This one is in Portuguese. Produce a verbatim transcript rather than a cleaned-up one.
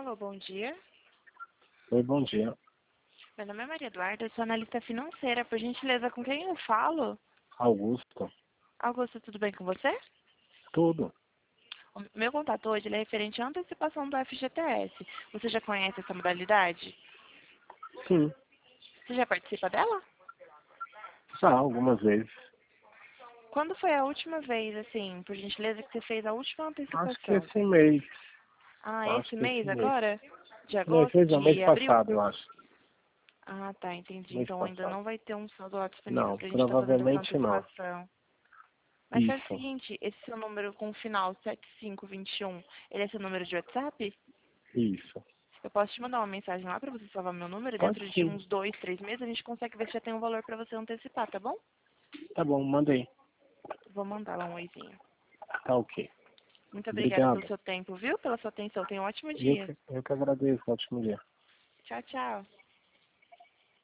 Alô, bom dia. Oi, bom dia. Meu nome é Maria Eduarda, eu sou analista financeira. Por gentileza, com quem eu falo? Augusto. Augusto, tudo bem com você? Tudo. O meu contato hoje ele é referente à antecipação do F G T S. Você já conhece essa modalidade? Sim, Você já participa dela? já algumas vezes. Quando foi a última vez, assim, por gentileza, que você fez a última Acho que antecipação? esse mês. Ah, Acho esse que esse mês mês. agora? De Não, esse agosto? mês não, mês De abril? passado, eu acho. Ah, tá, entendi. Mês Então ainda passado. não vai ter um saldo lá disponível Não, pra gente estar fazendo essa provavelmente não. antecipação. Mas faz o Isso, seguinte, esse seu número com o final sete cinco dois um, ele é seu número de WhatsApp? isso. Eu posso te mandar uma mensagem lá pra você salvar meu número e Pode dentro de sim. uns dois, três meses a gente consegue ver se já tem um valor pra você antecipar, tá bom? Tá bom, mandei. Vou mandar lá um oizinho. Tá ok. Muito obrigada pelo Obrigado. seu tempo, viu? Pela sua atenção. Tenha um ótimo Eu dia. que, eu que agradeço. Ótimo dia. Tchau, tchau.